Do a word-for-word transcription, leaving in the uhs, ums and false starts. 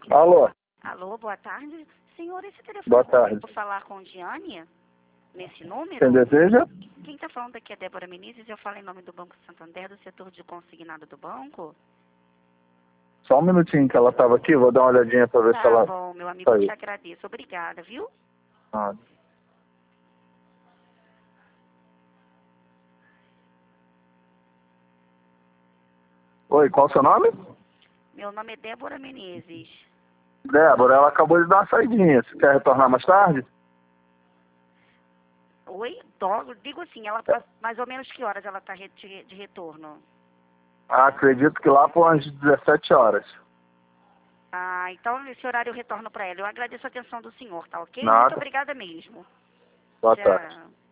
Alô? Alô, boa tarde. Senhor, esse telefone Boa tarde. vou falar com Diane? Nesse número? Quem deseja? Quem está falando aqui é Débora Menezes. Eu falo em nome do Banco Santander, do setor de consignado do banco. Só um minutinho que ela estava aqui, vou dar uma olhadinha para ver Tá se ela bom, meu amigo, eu saiu. te agradeço. Obrigada, viu? Ah. Oi, qual o seu nome? Meu nome é Débora Menezes. Débora, ela acabou de dar uma saidinha. Você quer retornar mais tarde? Oi? Tô, digo assim, ela tá, mais ou menos que horas ela está de, de retorno? Ah, acredito que lá por umas dezessete horas. Ah, então esse horário eu retorno para ela. Eu agradeço a atenção do senhor, tá ok? Nada. Muito obrigada mesmo. Boa tarde. Tchau.